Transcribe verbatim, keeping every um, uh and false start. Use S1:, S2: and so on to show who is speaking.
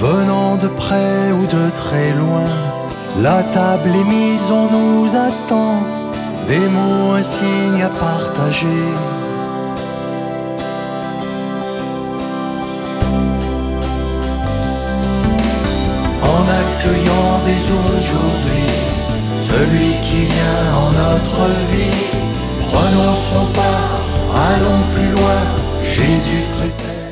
S1: venant de près ou de très loin. La table est mise, on nous attend, des mots, un signe à partager. En accueillant dès aujourd'hui celui qui vient en notre vie, prenons son pas, allons plus loin, Jésus précède.